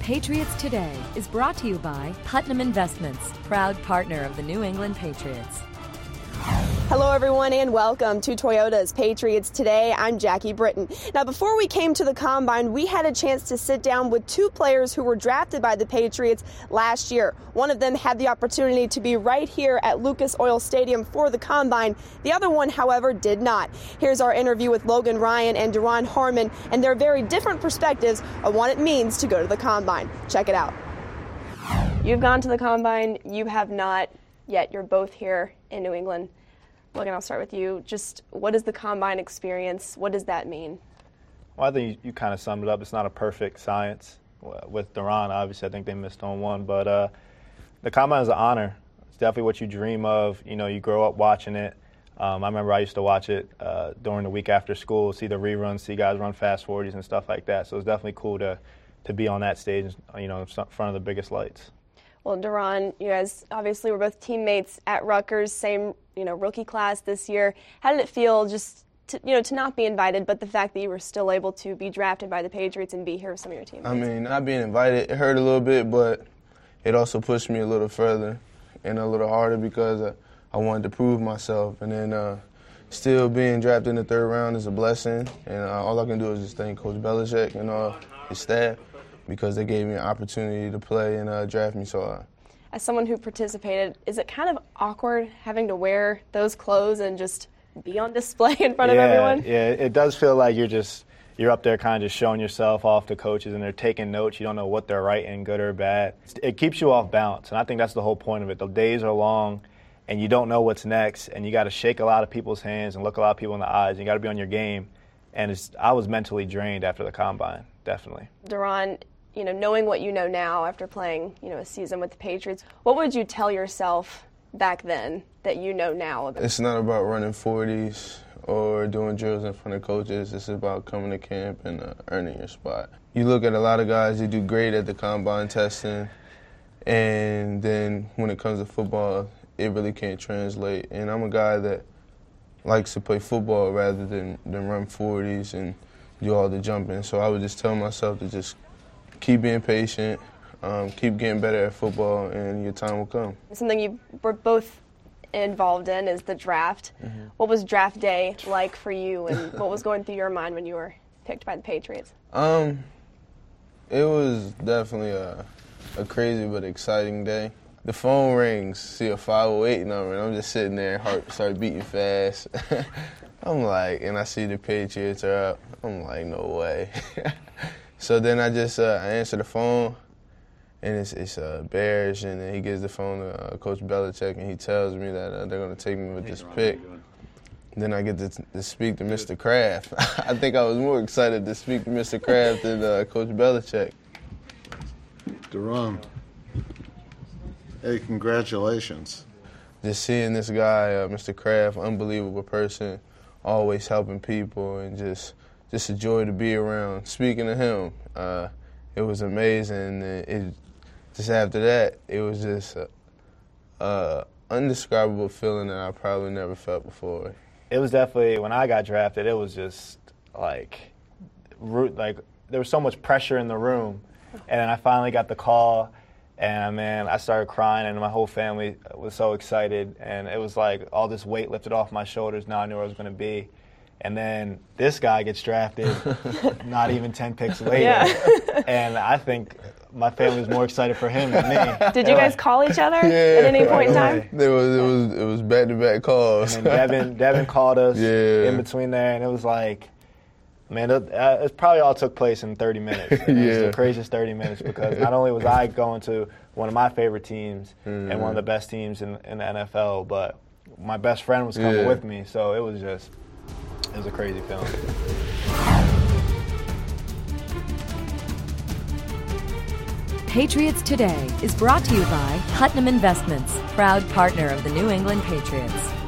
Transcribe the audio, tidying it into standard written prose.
Patriots Today is brought to you by Putnam Investments, proud partner of the New England Patriots. Hello, everyone, and welcome to Toyota's Patriots Today. I'm Jackie Britton. Now, before we came to the Combine, we had a chance to sit down with two players who were drafted by the Patriots last year. One of them had the opportunity to be right here at Lucas Oil Stadium for the Combine. The other one, however, did not. Here's our interview with Logan Ryan and Duron Harmon and their very different perspectives on what it means to go to the Combine. Check it out. You've gone to the Combine. You have not yet. You're both here in New England. Logan, I'll start with you. Just what is the Combine experience? What does that mean? Well, I think you kind of summed it up. It's not a perfect science. With Duron, obviously, I think they missed on one. But the Combine is an honor. It's definitely what you dream of. You know, you grow up watching it. I remember I used to watch it during the week after school, see the reruns, see guys run fast 40s and stuff like that. So it's definitely cool to be on that stage, you know, in front of the biggest lights. Well, Duron, you guys obviously were both teammates at Rutgers, same, rookie class this year. How did it feel just to not be invited, but the fact that you were still able to be drafted by the Patriots and be here with some of your teammates? I mean, not being invited, it hurt a little bit, but it also pushed me a little further and a little harder because I wanted to prove myself. And then still being drafted in the third round is a blessing, and all I can do is just thank Coach Belichick and all his staff, because they gave me an opportunity to play and draft me so high. As someone who participated, is it kind of awkward having to wear those clothes and just be on display in front of everyone? Yeah, it does feel like you're up there kind of just showing yourself off to coaches, and they're taking notes. You don't know what they're writing, good or bad. It keeps you off balance, and I think that's the whole point of it. The days are long, and you don't know what's next, and you got to shake a lot of people's hands and look a lot of people in the eyes. And you got to be on your game, and I was mentally drained after the Combine, definitely. Duron, knowing what you know now after playing, a season with the Patriots, what would you tell yourself back then that you know now? It's not about running 40s or doing drills in front of coaches. It's about coming to camp and earning your spot. You look at a lot of guys, they do great at the Combine testing, and then when it comes to football, it really can't translate. And I'm a guy that likes to play football rather than run 40s and do all the jumping. So I would just tell myself to just keep being patient, keep getting better at football, and your time will come. Something you were both involved in is the draft. Mm-hmm. What was draft day like for you, and what was going through your mind when you were picked by the Patriots? It was definitely a crazy but exciting day. The phone rings, see a 508 number, and I'm just sitting there, heart started beating fast. I'm like, and I see the Patriots are up. I'm like, no way. So then I just I answer the phone, and it's Bears, and then he gives the phone to Coach Belichick, and he tells me that they're going to take me with this pick. Then I get to speak to Mr. Kraft. I think I was more excited to speak to Mr. Kraft than Coach Belichick. Duron, hey, congratulations. Just seeing this guy, Mr. Kraft, unbelievable person, always helping people, and just a joy to be around. Speaking of him, it was amazing. Just after that, it was just an indescribable feeling that I probably never felt before. It was definitely, when I got drafted, it was just like there was so much pressure in the room. And then I finally got the call, and man, I started crying, and my whole family was so excited. And it was like all this weight lifted off my shoulders. Now I knew where I was going to be. And then this guy gets drafted not even 10 picks later. Yeah. And I think my family was more excited for him than me. Did you guys call each other at any point in time? It was back-to-back calls. And then Devin called us in between there, and it was like, man, it probably all took place in 30 minutes. It was the craziest 30 minutes, because not only was I going to one of my favorite teams and one of the best teams in the NFL, but my best friend was coming with me, so it was a crazy feeling. Patriots Today is brought to you by Putnam Investments, proud partner of the New England Patriots.